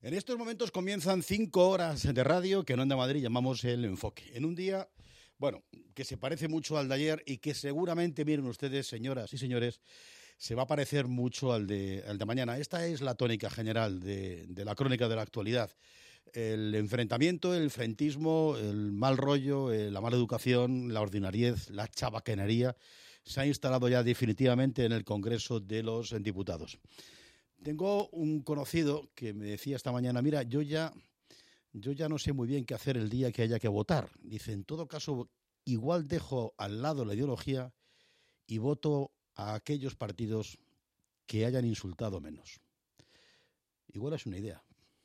En estos momentos comienzan 5 horas de radio que en Onda Madrid llamamos El Enfoque. En un día, bueno, que se parece mucho al de ayer y que seguramente, miren ustedes, señoras y señores, se va a parecer mucho al de mañana. Esta es la tónica general de la crónica de la actualidad. El enfrentamiento, el frentismo, el mal rollo, la mala educación, la ordinariez, la chabacanería se ha instalado ya definitivamente en el Congreso de los Diputados. Tengo un conocido que me decía esta mañana, mira, yo ya no sé muy bien qué hacer el día que haya que votar. Dice, en todo caso, igual dejo al lado la ideología y voto a aquellos partidos que hayan insultado menos. Igual es una idea.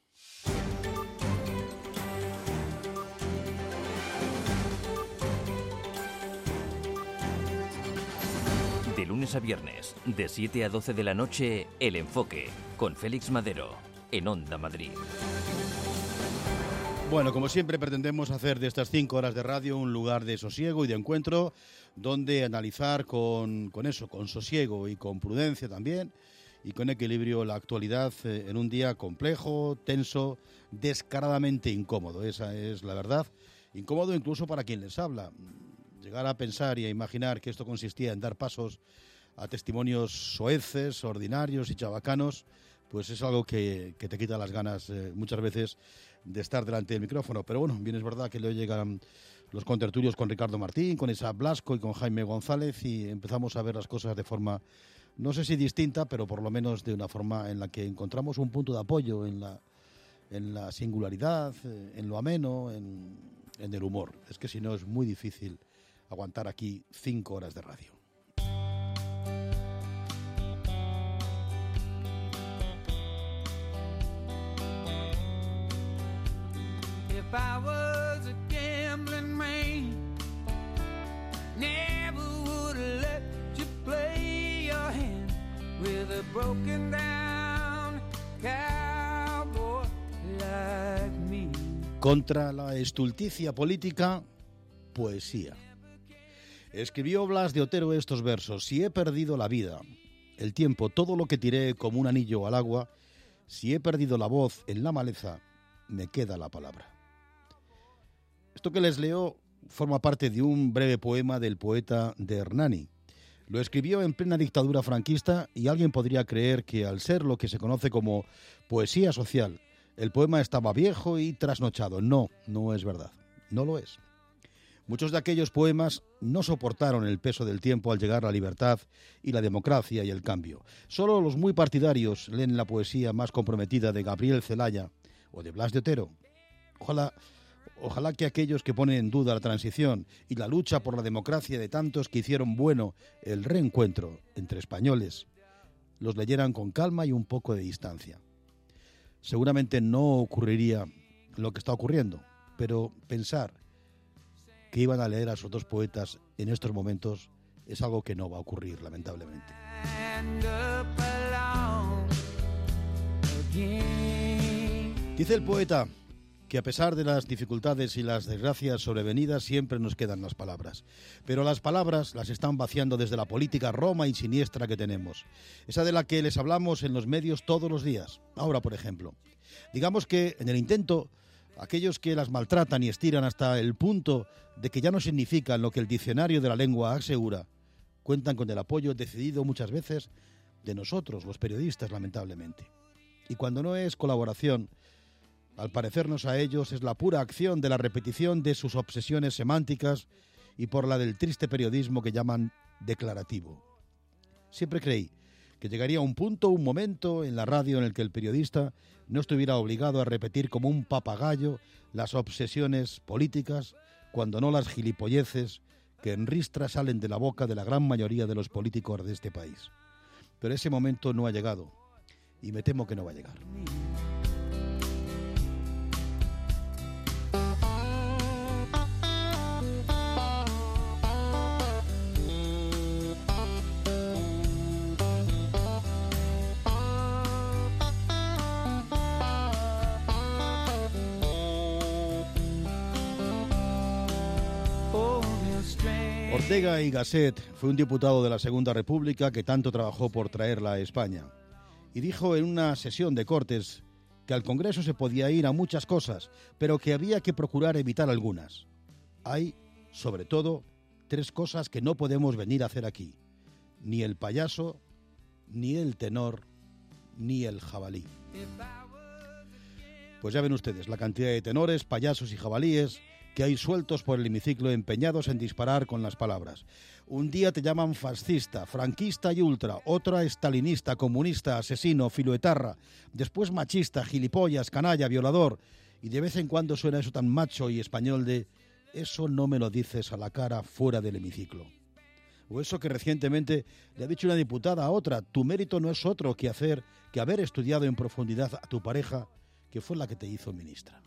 De lunes a viernes, de 7 a 12 de la noche, El Enfoque, con Félix Madero, en Onda Madrid. Bueno, como siempre pretendemos hacer de estas 5 horas de radio un lugar de sosiego y de encuentro, donde analizar con sosiego y con prudencia también, y con equilibrio la actualidad en un día complejo, tenso, descaradamente incómodo. Esa es la verdad. Incómodo incluso para quien les habla. Llegar a pensar y a imaginar que esto consistía en dar pasos a testimonios soeces, ordinarios y chabacanos, pues es algo que te quita las ganas muchas veces de estar delante del micrófono. Pero bueno, bien es verdad que luego llegan los contertulios con Ricardo Martín, con Isaac Blasco y con Jaime González y empezamos a ver las cosas de forma, no sé si distinta, pero por lo menos de una forma en la que encontramos un punto de apoyo en la singularidad, en lo ameno, en el humor. Es que si no es muy difícil aguantar aquí 5 horas de radio. If I was a gambling man, never would let you play your hand with a broken down cowboy like me. Contra la estulticia política, poesía. Escribió Blas de Otero estos versos: si he perdido la vida, el tiempo, todo lo que tiré como un anillo al agua, si he perdido la voz en la maleza, me queda la palabra. Esto que les leo forma parte de un breve poema del poeta de Hernani. Lo escribió en plena dictadura franquista y alguien podría creer que al ser lo que se conoce como poesía social, el poema estaba viejo y trasnochado. No, no es verdad, no lo es. Muchos de aquellos poemas no soportaron el peso del tiempo al llegar la libertad y la democracia y el cambio. Solo los muy partidarios leen la poesía más comprometida de Gabriel Celaya o de Blas de Otero. Ojalá que aquellos que ponen en duda la transición y la lucha por la democracia de tantos que hicieron bueno el reencuentro entre españoles, los leyeran con calma y un poco de distancia. Seguramente no ocurriría lo que está ocurriendo, pero pensar que iban a leer a esos dos poetas en estos momentos es algo que no va a ocurrir, lamentablemente. Dice el poeta que a pesar de las dificultades y las desgracias sobrevenidas siempre nos quedan las palabras. Pero las palabras las están vaciando desde la política roma y siniestra que tenemos. Esa de la que les hablamos en los medios todos los días. Ahora, por ejemplo, digamos que en el intento, aquellos que las maltratan y estiran hasta el punto de que ya no significan lo que el diccionario de la lengua asegura, cuentan con el apoyo decidido muchas veces de nosotros, los periodistas, lamentablemente. Y cuando no es colaboración, al parecernos a ellos es la pura acción de la repetición de sus obsesiones semánticas y por la del triste periodismo que llaman declarativo. Siempre creí que llegaría un punto, un momento en la radio en el que el periodista no estuviera obligado a repetir como un papagayo las obsesiones políticas, cuando no las gilipolleces que en ristra salen de la boca de la gran mayoría de los políticos de este país. Pero ese momento no ha llegado, y me temo que no va a llegar. Ortega y Gasset fue un diputado de la Segunda República que tanto trabajó por traerla a España. Y dijo en una sesión de Cortes que al Congreso se podía ir a muchas cosas, pero que había que procurar evitar algunas. Hay, sobre todo, 3 cosas que no podemos venir a hacer aquí. Ni el payaso, ni el tenor, ni el jabalí. Pues ya ven ustedes la cantidad de tenores, payasos y jabalíes que hay sueltos por el hemiciclo empeñados en disparar con las palabras. Un día te llaman fascista, franquista y ultra, otra estalinista, comunista, asesino, filoetarra, después machista, gilipollas, canalla, violador, y de vez en cuando suena eso tan macho y español de «eso no me lo dices a la cara fuera del hemiciclo». O eso que recientemente le ha dicho una diputada a otra, tu mérito no es otro que haber estudiado en profundidad a tu pareja, que fue la que te hizo ministra.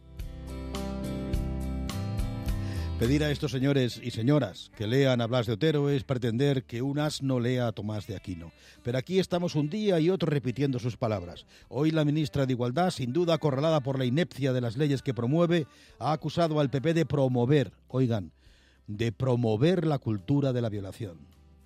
Pedir a estos señores y señoras que lean a Blas de Otero es pretender que un asno lea a Tomás de Aquino. Pero aquí estamos un día y otro repitiendo sus palabras. Hoy la ministra de Igualdad, sin duda acorralada por la inepcia de las leyes que promueve, ha acusado al PP de promover, oigan, de promover la cultura de la violación.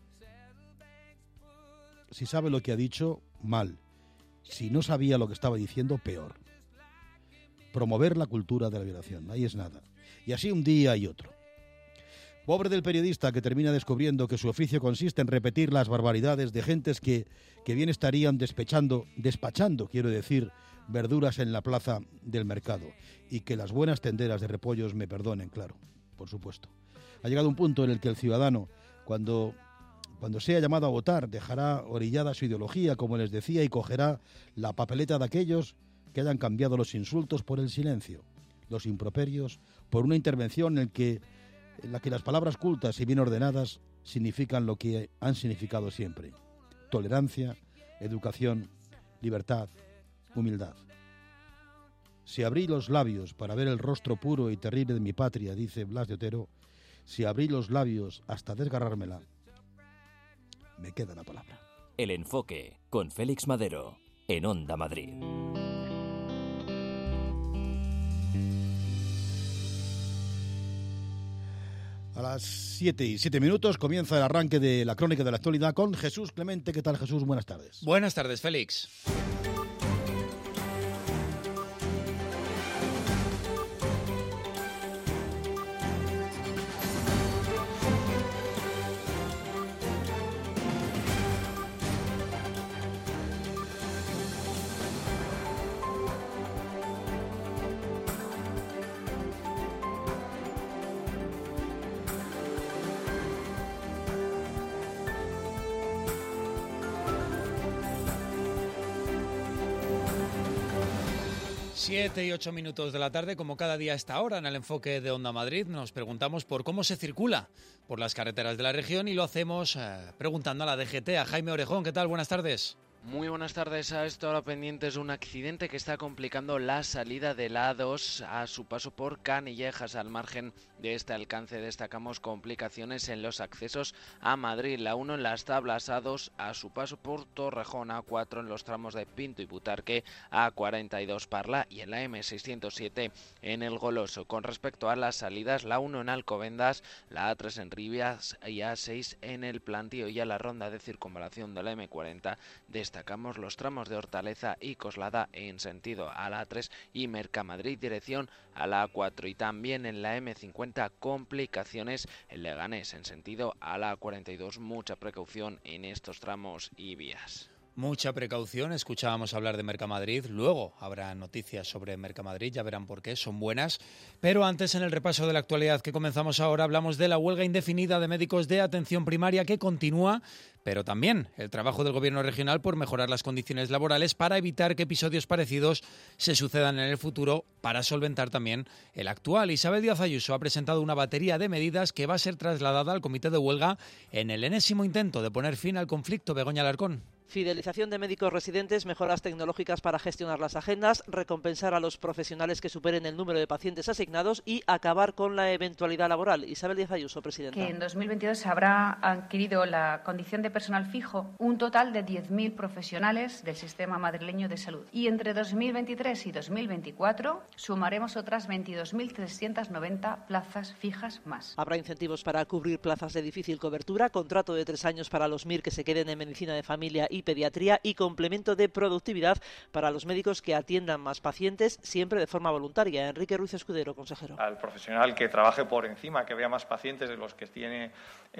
Si sabe lo que ha dicho, mal. Si no sabía lo que estaba diciendo, peor. Promover la cultura de la violación, ahí es nada. Y así un día y otro. Pobre del periodista que termina descubriendo que su oficio consiste en repetir las barbaridades de gentes que bien estarían despachando, quiero decir, verduras en la plaza del mercado. Y que las buenas tenderas de repollos me perdonen, claro, por supuesto. Ha llegado un punto en el que el ciudadano, cuando sea llamado a votar, dejará orillada su ideología, como les decía, y cogerá la papeleta de aquellos que hayan cambiado los insultos por el silencio, los improperios por una intervención en la que las palabras cultas y bien ordenadas significan lo que han significado siempre: tolerancia, educación, libertad, humildad. Si abrí los labios para ver el rostro puro y terrible de mi patria, dice Blas de Otero, si abrí los labios hasta desgarrármela, me queda la palabra. El Enfoque, con Félix Madero, en Onda Madrid. A las 7:07 comienza el arranque de la crónica de la actualidad con Jesús Clemente. ¿Qué tal, Jesús? Buenas tardes. Buenas tardes, Félix. Siete y 8 minutos de la tarde, como cada día a esta hora en el Enfoque de Onda Madrid, nos preguntamos por cómo se circula por las carreteras de la región y lo hacemos preguntando a la DGT, a Jaime Orejón. ¿Qué tal? Buenas tardes. Muy buenas tardes. A esta hora pendientes de un accidente que está complicando la salida de la A2 a su paso por Canillejas. Al margen de este alcance destacamos complicaciones en los accesos a Madrid, la 1 en las Tablas, A2 a su paso por Torrejón, A4 en los tramos de Pinto y Butarque, A42 Parla y en la M607 en El Goloso. Con respecto a las salidas, la 1 en Alcobendas, la A3 en Ribias y A6 en El Plantío, y a la ronda de circunvalación de la M40 destacamos los tramos de Hortaleza y Coslada en sentido a la A3 y Mercamadrid dirección a la A4, y también en la M50 complicaciones en Leganés en sentido a la A42. Mucha precaución en estos tramos y vías. Mucha precaución, escuchábamos hablar de Mercamadrid, luego habrá noticias sobre Mercamadrid, ya verán por qué, son buenas. Pero antes, en el repaso de la actualidad que comenzamos ahora, hablamos de la huelga indefinida de médicos de atención primaria que continúa, pero también el trabajo del Gobierno regional por mejorar las condiciones laborales para evitar que episodios parecidos se sucedan en el futuro, para solventar también el actual. Isabel Díaz Ayuso ha presentado una batería de medidas que va a ser trasladada al comité de huelga en el enésimo intento de poner fin al conflicto. Begoña Alarcón. Fidelización de médicos residentes, mejoras tecnológicas para gestionar las agendas, recompensar a los profesionales que superen el número de pacientes asignados y acabar con la eventualidad laboral. Isabel Díaz Ayuso, presidenta. Que en 2022 se habrá adquirido la condición de personal fijo un total de 10.000 profesionales del sistema madrileño de salud. Y entre 2023 y 2024 sumaremos otras 22.390 plazas fijas más. Habrá incentivos para cubrir plazas de difícil cobertura, contrato de 3 años para los MIR que se queden en medicina de familia y y pediatría y complemento de productividad para los médicos que atiendan más pacientes, siempre de forma voluntaria. Enrique Ruiz Escudero, consejero. Al profesional que trabaje por encima, que vea más pacientes de los que tiene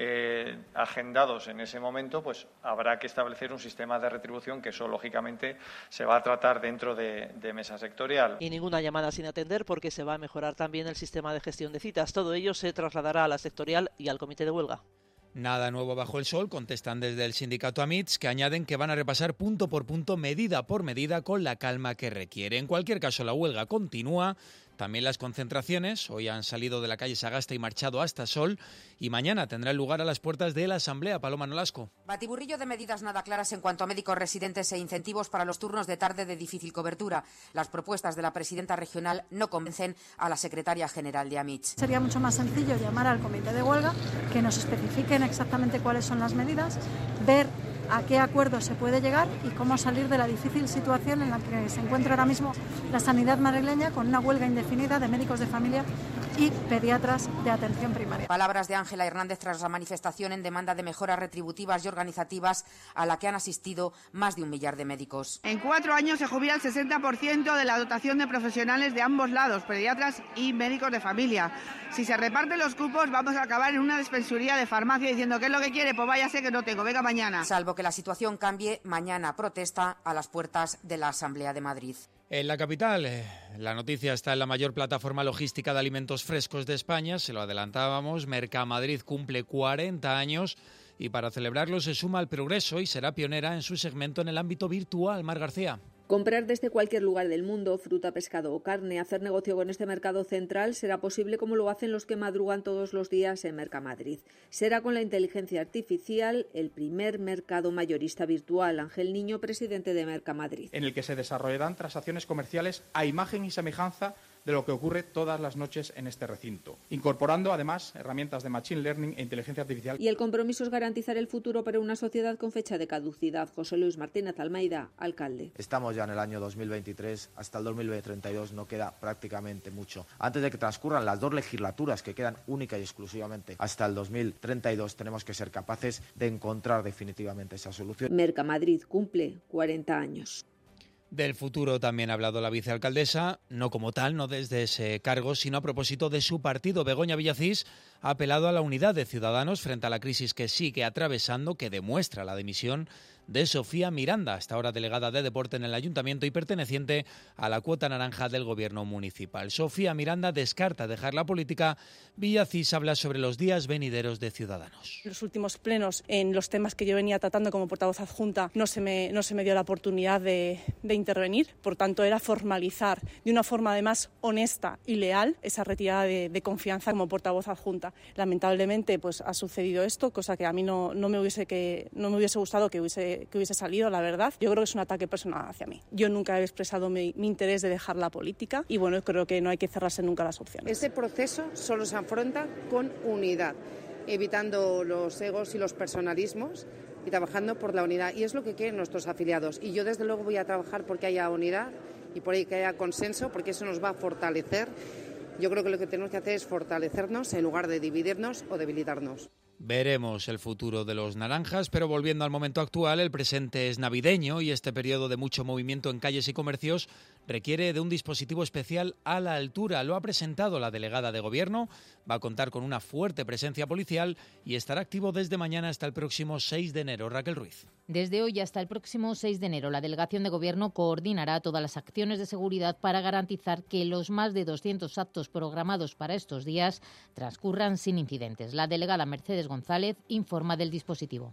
agendados en ese momento, pues habrá que establecer un sistema de retribución que eso, lógicamente, se va a tratar dentro de mesa sectorial. Y ninguna llamada sin atender, porque se va a mejorar también el sistema de gestión de citas. Todo ello se trasladará a la sectorial y al comité de huelga. Nada nuevo bajo el sol, contestan desde el sindicato AMITS, que añaden que van a repasar punto por punto, medida por medida, con la calma que requiere. En cualquier caso, la huelga continúa. También las concentraciones. Hoy han salido de la calle Sagasta y marchado hasta Sol. Y mañana tendrán lugar a las puertas de la Asamblea. Paloma Nolasco. Batiburrillo de medidas nada claras en cuanto a médicos residentes e incentivos para los turnos de tarde de difícil cobertura. Las propuestas de la presidenta regional no convencen a la secretaria general de AMITS. Sería mucho más sencillo llamar al comité de huelga, que nos especifiquen exactamente cuáles son las medidas, ver a qué acuerdo se puede llegar y cómo salir de la difícil situación en la que se encuentra ahora mismo la sanidad madrileña, con una huelga indefinida de médicos de familia y pediatras de atención primaria. Palabras de Ángela Hernández tras la manifestación en demanda de mejoras retributivas y organizativas a la que han asistido más de 1 millar de médicos. En 4 años se jubila el 60% de la dotación de profesionales de ambos lados, pediatras y médicos de familia. Si se reparten los cupos, vamos a acabar en una dispensaría de farmacia diciendo ¿qué es lo que quiere? Pues váyase que no tengo, venga mañana. Salvo que la situación cambie, mañana protesta a las puertas de la Asamblea de Madrid. En la capital, la noticia está en la mayor plataforma logística de alimentos frescos de España, se lo adelantábamos, Mercamadrid cumple 40 años y para celebrarlo se suma al progreso y será pionera en su segmento en el ámbito virtual. Mar García. Comprar desde cualquier lugar del mundo fruta, pescado o carne, hacer negocio con este mercado central será posible como lo hacen los que madrugan todos los días en Mercamadrid. Será con la inteligencia artificial el primer mercado mayorista virtual. Ángel Niño, presidente de Mercamadrid. En el que se desarrollarán transacciones comerciales a imagen y semejanza de lo que ocurre todas las noches en este recinto, incorporando además herramientas de Machine Learning e inteligencia artificial. Y el compromiso es garantizar el futuro para una sociedad con fecha de caducidad. José Luis Martínez Almeida, alcalde. Estamos ya en el año 2023, hasta el 2032 no queda prácticamente mucho. Antes de que transcurran las 2 legislaturas que quedan única y exclusivamente hasta el 2032, tenemos que ser capaces de encontrar definitivamente esa solución. Mercamadrid cumple 40 años. Del futuro también ha hablado la vicealcaldesa, no como tal, no desde ese cargo, sino a propósito de su partido. Begoña Villacís ha apelado a la unidad de Ciudadanos frente a la crisis que sigue atravesando, que demuestra la dimisión de Sofía Miranda, hasta ahora delegada de Deporte en el Ayuntamiento y perteneciente a la cuota naranja del Gobierno municipal. Sofía Miranda descarta dejar la política. Villacís habla sobre los días venideros de Ciudadanos. Los últimos plenos, en los temas que yo venía tratando como portavoz adjunta, no se me dio la oportunidad de intervenir. Por tanto, era formalizar de una forma además honesta y leal esa retirada de confianza como portavoz adjunta. Lamentablemente, pues ha sucedido esto, cosa que a mí no me hubiese gustado que hubiese salido, la verdad. Yo creo que es un ataque personal hacia mí. Yo nunca he expresado mi interés de dejar la política y bueno, creo que no hay que cerrarse nunca las opciones. Este proceso solo se afronta con unidad, evitando los egos y los personalismos y trabajando por la unidad. Y es lo que quieren nuestros afiliados. Y yo desde luego voy a trabajar porque haya unidad y por ahí que haya consenso, porque eso nos va a fortalecer. Yo creo que lo que tenemos que hacer es fortalecernos en lugar de dividirnos o debilitarnos. Veremos el futuro de los naranjas, pero volviendo al momento actual, el presente es navideño y este periodo de mucho movimiento en calles y comercios requiere de un dispositivo especial a la altura. Lo ha presentado la delegada de Gobierno, va a contar con una fuerte presencia policial y estará activo desde mañana hasta el próximo 6 de enero. Raquel Ruiz. Desde hoy hasta el próximo 6 de enero, la delegación de Gobierno coordinará todas las acciones de seguridad para garantizar que los más de 200 actos programados para estos días transcurran sin incidentes. La delegada Mercedes González informa del dispositivo.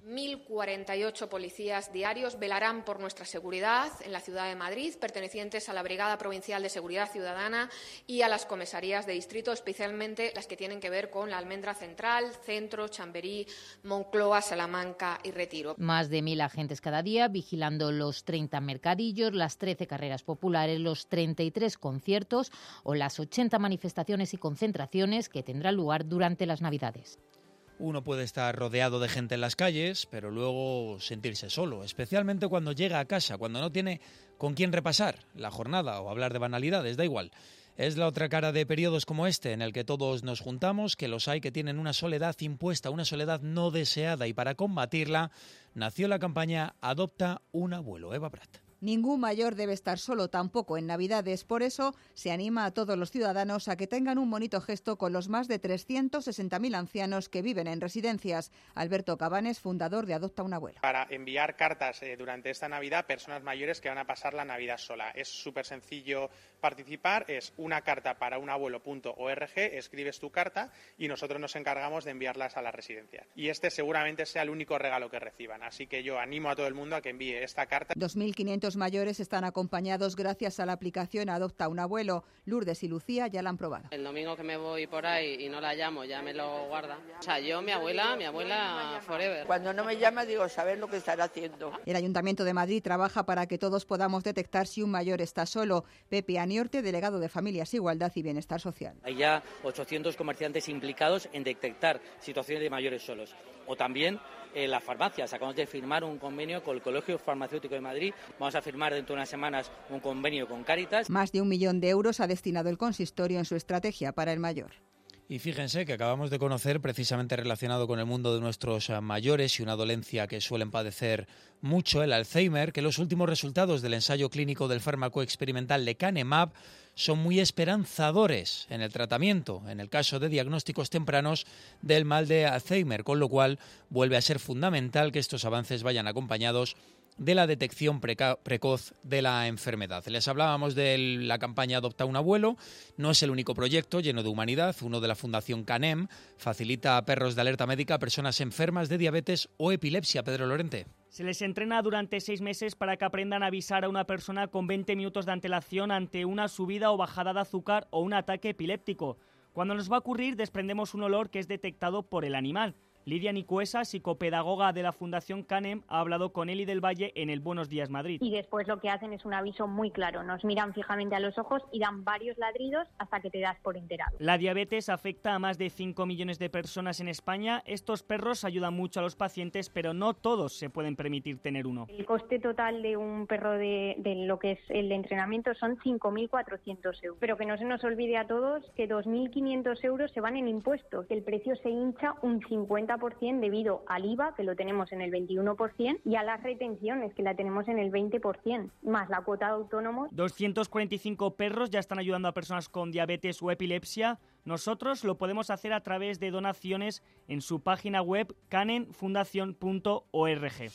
1.048 policías diarios velarán por nuestra seguridad en la ciudad de Madrid, pertenecientes a la Brigada Provincial de Seguridad Ciudadana y a las comisarías de distrito, especialmente las que tienen que ver con la Almendra Central, Centro, Chamberí, Moncloa, Salamanca y Retiro. Más de 1.000 agentes cada día vigilando los 30 mercadillos, las 13 carreras populares, los 33 conciertos o las 80 manifestaciones y concentraciones que tendrán lugar durante las Navidades. Uno puede estar rodeado de gente en las calles, pero luego sentirse solo, especialmente cuando llega a casa, cuando no tiene con quién repasar la jornada o hablar de banalidades, da igual. Es la otra cara de periodos como este, en el que todos nos juntamos, que los hay que tienen una soledad impuesta, una soledad no deseada, y para combatirla nació la campaña Adopta un abuelo. Eva Prat. Ningún mayor debe estar solo, tampoco en Navidades. Por eso se anima a todos los ciudadanos a que tengan un bonito gesto con los más de 360.000 ancianos que viven en residencias. Alberto Cabanes, fundador de Adopta un Abuelo. Para enviar cartas durante esta Navidad a personas mayores que van a pasar la Navidad sola. Es súper sencillo participar, es una carta para unabuelo.org, escribes tu carta y nosotros nos encargamos de enviarlas a la residencia. Y este seguramente sea el único regalo que reciban. Así que yo animo a todo el mundo a que envíe esta carta. 2.500 mayores están acompañados gracias a la aplicación Adopta un Abuelo. Lourdes y Lucía ya la han probado. El domingo que me voy por ahí y no la llamo, ya me lo guarda. O sea, yo, mi abuela forever. Cuando no me llama digo, saber lo que estará haciendo. El Ayuntamiento de Madrid trabaja para que todos podamos detectar si un mayor está solo. Pepe Aniorte, delegado de Familias, Igualdad y Bienestar Social. Hay ya 800 comerciantes implicados en detectar situaciones de mayores solos. O también las farmacias. Acabamos de firmar un convenio con el Colegio Farmacéutico de Madrid. Vamos a firmar dentro de unas semanas un convenio con Cáritas. Más de 1 millón de euros ha destinado el consistorio en su estrategia para el mayor. Y fíjense que acabamos de conocer, precisamente relacionado con el mundo de nuestros mayores y una dolencia que suelen padecer mucho, el Alzheimer, que los últimos resultados del ensayo clínico del fármaco experimental lecanemab son muy esperanzadores en el tratamiento, en el caso de diagnósticos tempranos del mal de Alzheimer, con lo cual vuelve a ser fundamental que estos avances vayan acompañados de la detección precoz de la enfermedad. Les hablábamos de la campaña Adopta un Abuelo. No es el único proyecto lleno de humanidad. Uno de la Fundación CANEM facilita a perros de alerta médica a personas enfermas de diabetes o epilepsia. Pedro Lorente. Se les entrena durante 6 meses para que aprendan a avisar a una persona con 20 minutos de antelación ante una subida o bajada de azúcar o un ataque epiléptico. Cuando nos va a ocurrir, desprendemos un olor que es detectado por el animal. Lidia Nicuesa, psicopedagoga de la Fundación CANEM, ha hablado con Eli del Valle en el Buenos Días Madrid. Y después lo que hacen es un aviso muy claro. Nos miran fijamente a los ojos y dan varios ladridos hasta que te das por enterado. La diabetes afecta a más de 5 millones de personas en España. Estos perros ayudan mucho a los pacientes, pero no todos se pueden permitir tener uno. El coste total de un perro de lo que es el de entrenamiento son 5.400 euros. Pero que no se nos olvide a todos que 2.500 euros se van en impuestos. El precio se hincha un 50% debido al IVA, que lo tenemos en el 21%, y a las retenciones, que la tenemos en el 20%, más la cuota de autónomos. 245 perros ya están ayudando a personas con diabetes o epilepsia. Nosotros lo podemos hacer a través de donaciones en su página web canenfundación.org.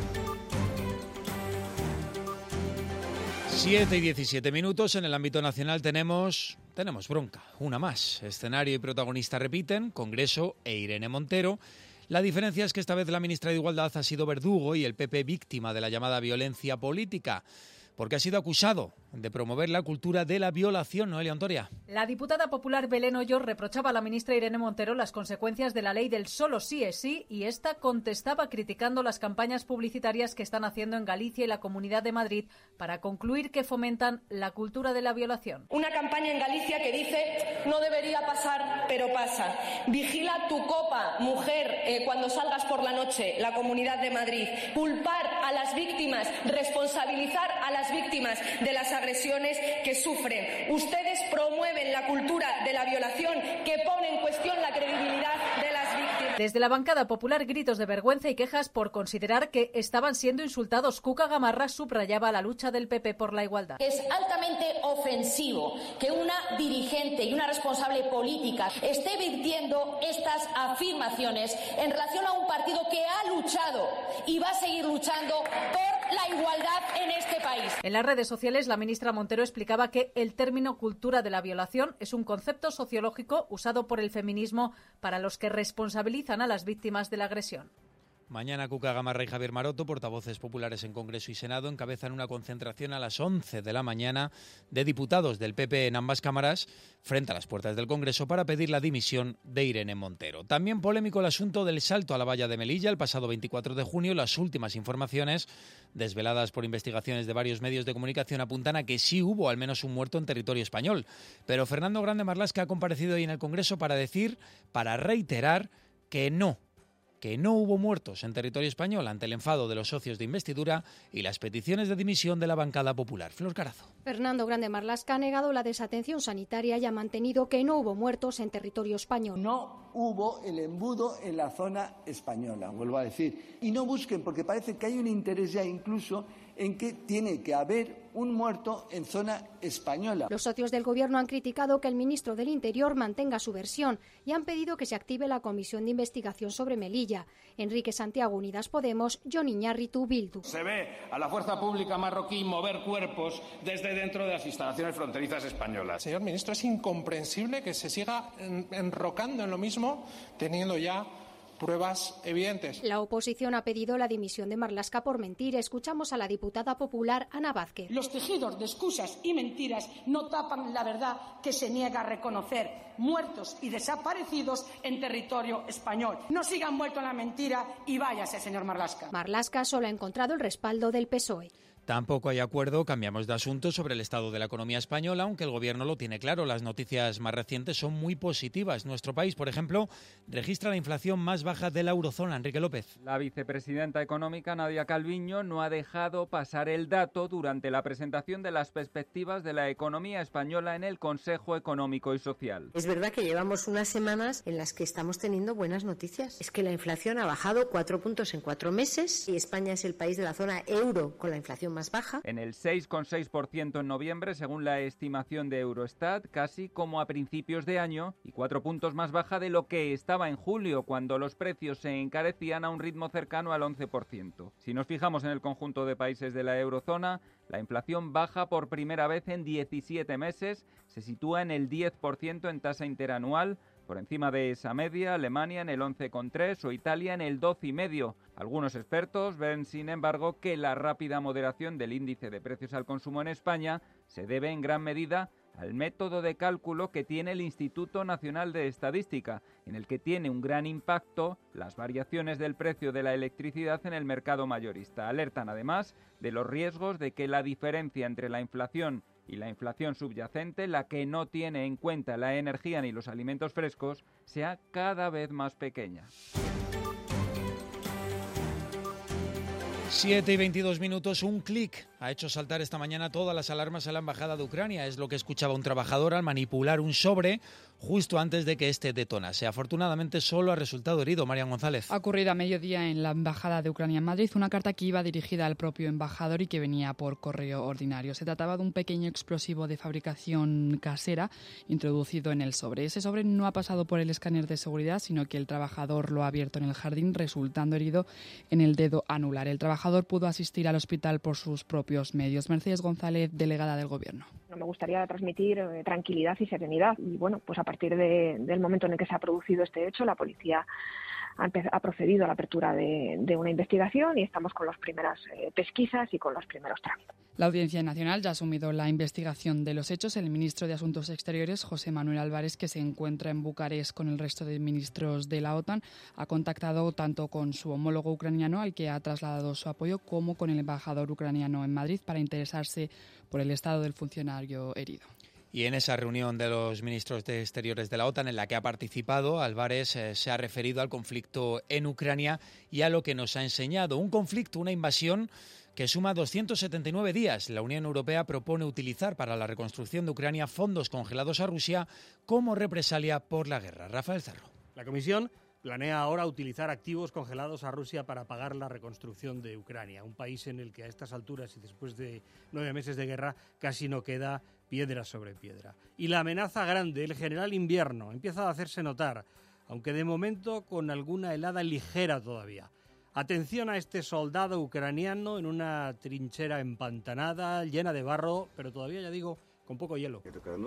7:17. En el ámbito nacional tenemos bronca, una más. Escenario y protagonista repiten, Congreso e Irene Montero. La diferencia es que esta vez la ministra de Igualdad ha sido verdugo y el PP víctima de la llamada violencia política, porque ha sido acusado de promover la cultura de la violación. Noelia Ontoria. La diputada popular Belén Hoyo reprochaba a la ministra Irene Montero las consecuencias de la ley del solo sí es sí, y esta contestaba criticando las campañas publicitarias que están haciendo en Galicia y la Comunidad de Madrid para concluir que fomentan la cultura de la violación. Una campaña en Galicia que dice no debería pasar, pero pasa. Vigila tu copa, mujer, cuando salgas por la noche, la Comunidad de Madrid. Culpar a las víctimas, responsabilizar a las víctimas de las agresiones que sufren. Ustedes promueven la cultura de la violación que pone en cuestión la credibilidad de las víctimas. Desde la bancada popular, gritos de vergüenza y quejas por considerar que estaban siendo insultados. Cuca Gamarra subrayaba la lucha del PP por la igualdad. Es altamente ofensivo que una dirigente y una responsable política esté virtiendo estas afirmaciones en relación a un partido que ha luchado y va a seguir luchando por la igualdad en este país. En las redes sociales, la ministra Montero explicaba que el término cultura de la violación es un concepto sociológico usado por el feminismo para los que responsabilizan a las víctimas de la agresión. Mañana Cuca Gamarra y Javier Maroto, portavoces populares en Congreso y Senado, encabezan una concentración a las 11 de la mañana de diputados del PP en ambas cámaras frente a las puertas del Congreso para pedir la dimisión de Irene Montero. También polémico el asunto del salto a la valla de Melilla el pasado 24 de junio. Las últimas informaciones desveladas por investigaciones de varios medios de comunicación apuntan a que sí hubo al menos un muerto en territorio español. Pero Fernando Grande Marlasca ha comparecido hoy en el Congreso para reiterar que no que no hubo muertos en territorio español ante el enfado de los socios de investidura y las peticiones de dimisión de la bancada popular. Flor Carazo. Fernando Grande Marlaska ha negado la desatención sanitaria y ha mantenido que no hubo muertos en territorio español. No hubo el embudo en la zona española, vuelvo a decir. Y no busquen, porque parece que hay un interés ya incluso en que tiene que haber un muerto en zona española. Los socios del Gobierno han criticado que el ministro del Interior mantenga su versión y han pedido que se active la comisión de investigación sobre Melilla. Enrique Santiago, Unidas Podemos, Jon Iñárritu, Bildu. Se ve a la fuerza pública marroquí mover cuerpos desde dentro de las instalaciones fronterizas españolas. Señor ministro, es incomprensible que se siga enrocando en lo mismo, teniendo ya pruebas evidentes. La oposición ha pedido la dimisión de Marlaska por mentir. Escuchamos a la diputada popular Ana Vázquez. Los tejidos de excusas y mentiras no tapan la verdad que se niega a reconocer muertos y desaparecidos en territorio español. No siga envuelto en la mentira y váyase, señor Marlaska. Marlaska solo ha encontrado el respaldo del PSOE. Tampoco hay acuerdo, cambiamos de asunto, sobre el estado de la economía española, aunque el Gobierno lo tiene claro. Las noticias más recientes son muy positivas. Nuestro país, por ejemplo, registra la inflación más baja de la eurozona. Enrique López. La vicepresidenta económica, Nadia Calviño, no ha dejado pasar el dato durante la presentación de las perspectivas de la economía española en el Consejo Económico y Social. Es verdad que llevamos unas semanas en las que estamos teniendo buenas noticias. Es que la inflación ha bajado 4 puntos en 4 meses y España es el país de la zona euro con la inflación más baja. En el 6,6% en noviembre, según la estimación de Eurostat, casi como a principios de año, y 4 puntos más baja de lo que estaba en julio, cuando los precios se encarecían a un ritmo cercano al 11%. Si nos fijamos en el conjunto de países de la eurozona, la inflación baja por primera vez en 17 meses, se sitúa en el 10% en tasa interanual. Por encima de esa media, Alemania en el 11,3% o Italia en el 12,5%. Algunos expertos ven, sin embargo, que la rápida moderación del índice de precios al consumo en España se debe en gran medida al método de cálculo que tiene el Instituto Nacional de Estadística, en el que tiene un gran impacto las variaciones del precio de la electricidad en el mercado mayorista. Alertan además de los riesgos de que la diferencia entre la inflación y la inflación subyacente, la que no tiene en cuenta la energía ni los alimentos frescos, sea cada vez más pequeña. 7:22, un clic ha hecho saltar esta mañana todas las alarmas en la Embajada de Ucrania. Es lo que escuchaba un trabajador al manipular un sobre justo antes de que este detonase. Afortunadamente solo ha resultado herido. Marian González. Ha ocurrido a mediodía en la Embajada de Ucrania en Madrid una carta que iba dirigida al propio embajador y que venía por correo ordinario. Se trataba de un pequeño explosivo de fabricación casera introducido en el sobre. Ese sobre no ha pasado por el escáner de seguridad, sino que el trabajador lo ha abierto en el jardín, resultando herido en el dedo anular. El trabajador pudo asistir al hospital por sus propios medios. Mercedes González, delegada del Gobierno. Me gustaría transmitir tranquilidad y serenidad. Y bueno, pues a partir del momento en el que se ha producido este hecho, la policía ha procedido a la apertura de una investigación y estamos con las primeras pesquisas y con los primeros trámites. La Audiencia Nacional ya ha asumido la investigación de los hechos. El ministro de Asuntos Exteriores, José Manuel Álvarez, que se encuentra en Bucarest con el resto de ministros de la OTAN, ha contactado tanto con su homólogo ucraniano, al que ha trasladado su apoyo, como con el embajador ucraniano en Madrid para interesarse por el estado del funcionario herido. Y en esa reunión de los ministros de Exteriores de la OTAN en la que ha participado, Álvarez se ha referido al conflicto en Ucrania y a lo que nos ha enseñado. Un conflicto, una invasión que suma 279 días. La Unión Europea propone utilizar para la reconstrucción de Ucrania fondos congelados a Rusia como represalia por la guerra. Rafael Cerro. La Comisión planea ahora utilizar activos congelados a Rusia para pagar la reconstrucción de Ucrania, un país en el que a estas alturas y después de 9 meses de guerra casi no queda piedra sobre piedra. Y la amenaza grande, el general invierno, empieza a hacerse notar, aunque de momento con alguna helada ligera todavía. Atención a este soldado ucraniano en una trinchera empantanada, llena de barro, pero todavía, ya digo, con poco hielo.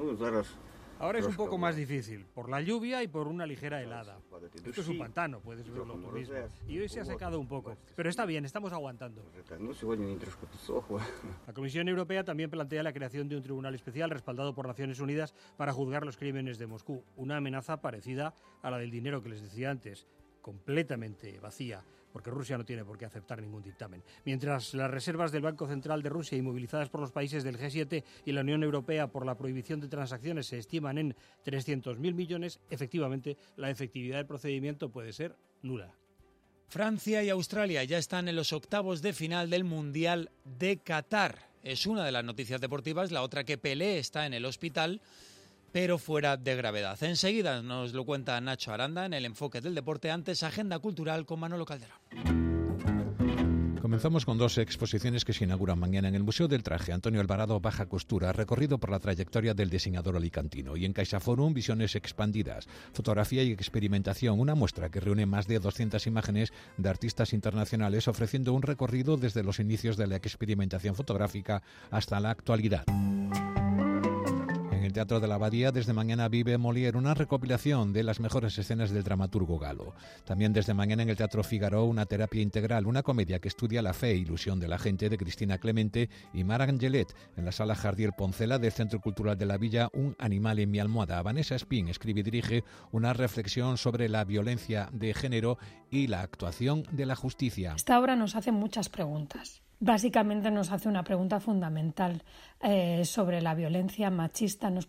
Ahora es un poco más difícil, por la lluvia y por una ligera helada. Esto es un pantano, puedes verlo tú mismo. Y hoy se ha secado un poco, pero está bien, estamos aguantando. La Comisión Europea también plantea la creación de un tribunal especial respaldado por Naciones Unidas para juzgar los crímenes de Moscú. Una amenaza parecida a la del dinero que les decía antes, completamente vacía, porque Rusia no tiene por qué aceptar ningún dictamen. Mientras las reservas del Banco Central de Rusia, inmovilizadas por los países del G7 y la Unión Europea por la prohibición de transacciones, se estiman en 300.000 millones, efectivamente, la efectividad del procedimiento puede ser nula. Francia y Australia ya están en los octavos de final del Mundial de Qatar. Es una de las noticias deportivas, la otra que Pelé está en el hospital, pero fuera de gravedad. Enseguida nos lo cuenta Nacho Aranda en el enfoque del deporte. Antes, agenda cultural con Manolo Calderón. Comenzamos con dos exposiciones que se inauguran mañana en el Museo del Traje. Antonio Alvarado, Baja Costura, recorrido por la trayectoria del diseñador alicantino. Y en CaixaForum, visiones expandidas, fotografía y experimentación, una muestra que reúne más de 200 imágenes de artistas internacionales, ofreciendo un recorrido desde los inicios de la experimentación fotográfica hasta la actualidad. En el Teatro de la Abadía, desde mañana vive Molière, una recopilación de las mejores escenas del dramaturgo galo. También desde mañana en el Teatro Figaro, una terapia integral, una comedia que estudia la fe e ilusión de la gente, de Cristina Clemente y Mar Angelet. En la Sala Jardiel Poncela del Centro Cultural de la Villa, Un animal en mi almohada. Vanessa Spin escribe y dirige una reflexión sobre la violencia de género y la actuación de la justicia. Esta obra nos hace muchas preguntas. Básicamente nos hace una pregunta fundamental sobre la violencia machista. Nos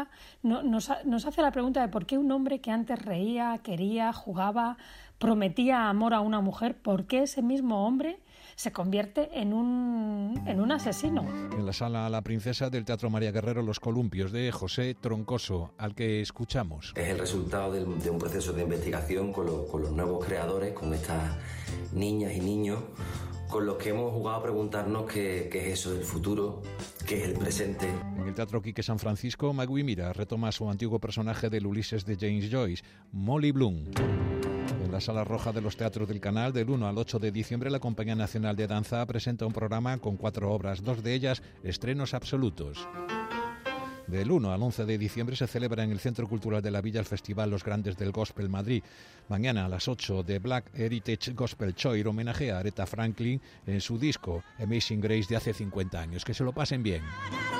hace la pregunta de por qué un hombre que antes reía, quería, jugaba, prometía amor a una mujer, ¿por qué ese mismo hombre se convierte en un asesino? En la Sala La Princesa del Teatro María Guerrero, Los Columpios, de José Troncoso, al que escuchamos. Es el resultado de un proceso de investigación con los nuevos creadores, con estas niñas y niños, con los que hemos jugado a preguntarnos qué es eso del futuro, qué es el presente. En el Teatro Quique San Francisco, Magui Mira retoma su antiguo personaje del Ulises de James Joyce, Molly Bloom. En la Sala Roja de los Teatros del Canal, del 1 al 8 de diciembre, la Compañía Nacional de Danza presenta un programa con 4 obras, 2 de ellas estrenos absolutos. Del 1 al 11 de diciembre se celebra en el Centro Cultural de la Villa el Festival Los Grandes del Gospel Madrid. Mañana a las 8 de Black Heritage Gospel Choir homenajea a Aretha Franklin en su disco Amazing Grace de hace 50 años. Que se lo pasen bien.